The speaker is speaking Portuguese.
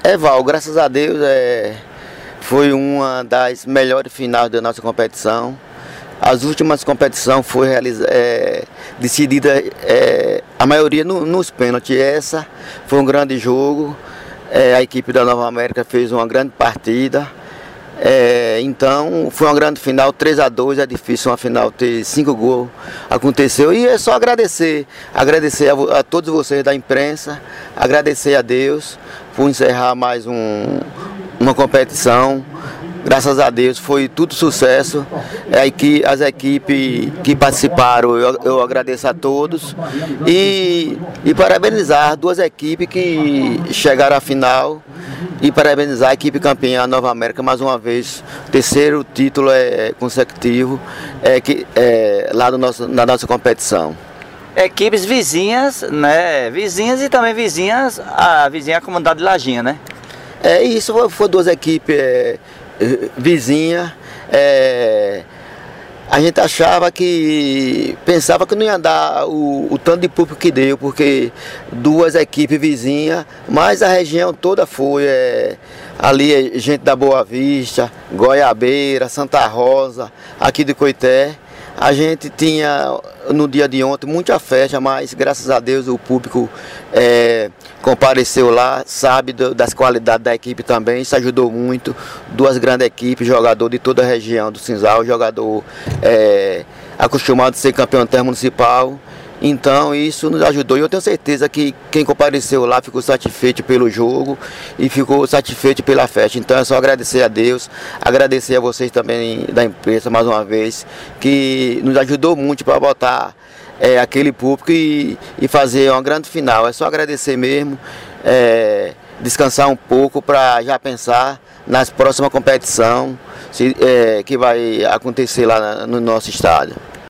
Val, graças a Deus foi uma das melhores finais da nossa competição. As últimas competições foi decidida a maioria nos pênaltis. Essa foi um grande jogo. A equipe da Nova América fez uma grande partida. Então foi uma grande final, 3-2, é difícil uma final ter 5 gols, aconteceu, e é só agradecer a todos vocês da imprensa, agradecer a Deus por encerrar mais uma competição. Graças a Deus foi tudo sucesso. As equipes que participaram, eu agradeço a todos e parabenizar as duas equipes que chegaram à final e parabenizar a equipe campeã Nova América mais uma vez. Terceiro título consecutivo lá na nossa competição. Equipes vizinhas, né? Vizinhas e também vizinha à comunidade de Lajinha, né? Isso foi duas equipes vizinhas. A gente pensava que não ia dar o tanto de público que deu, porque duas equipes vizinhas, mas a região toda foi. Ali gente da Boa Vista, Goiabeira, Santa Rosa, aqui de Coité. A gente tinha no dia de ontem muita festa, mas graças a Deus o público compareceu lá, sabe das qualidades da equipe também, isso ajudou muito. Duas grandes equipes, jogador de toda a região do Cinzal, jogador acostumado a ser campeão intermunicipal. Então isso nos ajudou e eu tenho certeza que quem compareceu lá ficou satisfeito pelo jogo e ficou satisfeito pela festa. Então é só agradecer a Deus, agradecer a vocês também da imprensa mais uma vez, que nos ajudou muito para botar aquele público e fazer uma grande final. É só agradecer mesmo, descansar um pouco para já pensar nas próximas competições que vai acontecer lá no nosso estádio.